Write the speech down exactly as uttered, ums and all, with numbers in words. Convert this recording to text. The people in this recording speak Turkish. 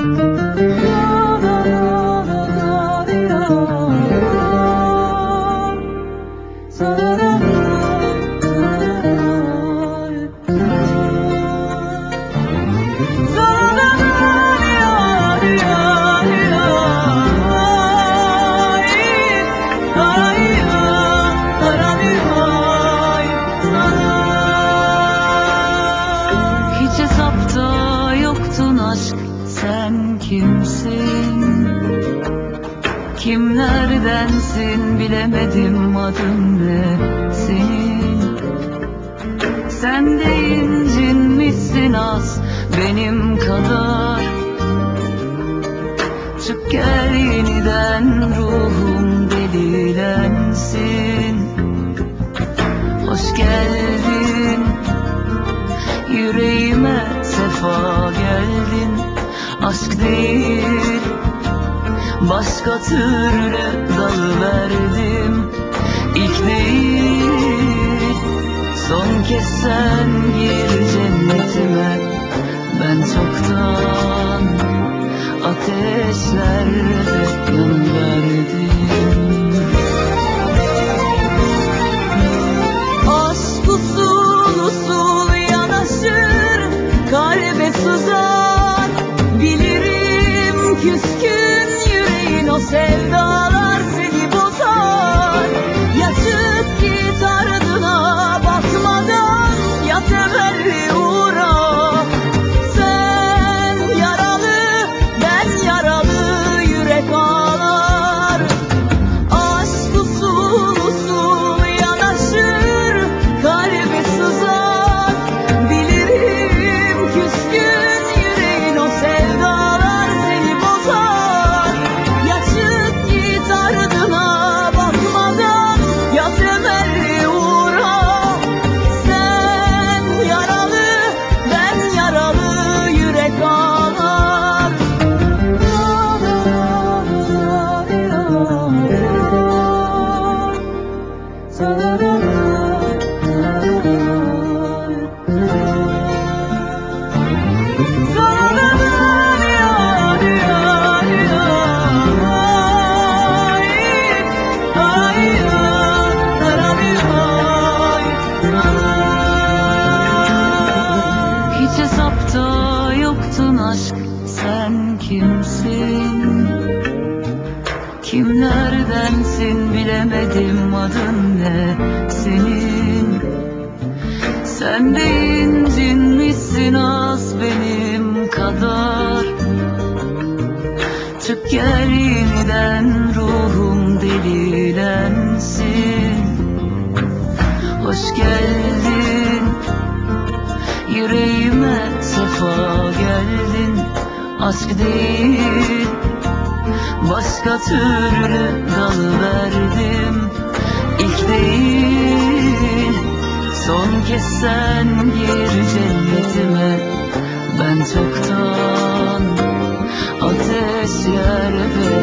Hiç hesapta yoktun aşk, sen kimsin? Kimlerdensin bilemedim, adın ne senin? Sen de incinmişsin az benim kadar. Çık gel yeniden, ruhum delilensin. Hoş geldin yüreğime, sefa geldin. Aşk değil başka türlü dalıverdim. İlk değil son kez sen gir cennetime. Ben çoktan ateşlerde yanıverdim. Aşk usul usul yanaşır, kalbe sızar. Bilirim küskün yüreğin, o sevdalar seni bozar. Ya çık git ardına bakmadan, ya temelli uğra. Sen yaralı, ben yaralı, yürek ağlar. Aşk usul usul yanaşır, kalbe sızar. Bilirim küskün yüreğin, o sevdalar seni bozar. Ya çık git ardına bakmadan, ya temelli uğra. Sen yaralı, ben yaralı, yürek ağlar. Hiç hesapta yoktun aşk, sen kimsin? Kimlerdensin bilemedim, adın ne senin? Sen de incinmişsin az benim kadar. Çık gel yeniden, ruhum delilensin. Hoş geldin yüreğime, sefa geldin. Aşk değil başka türlü dalıverdim. İlk değil son kez sen gir cennetime. Ben çoktan ateş yerde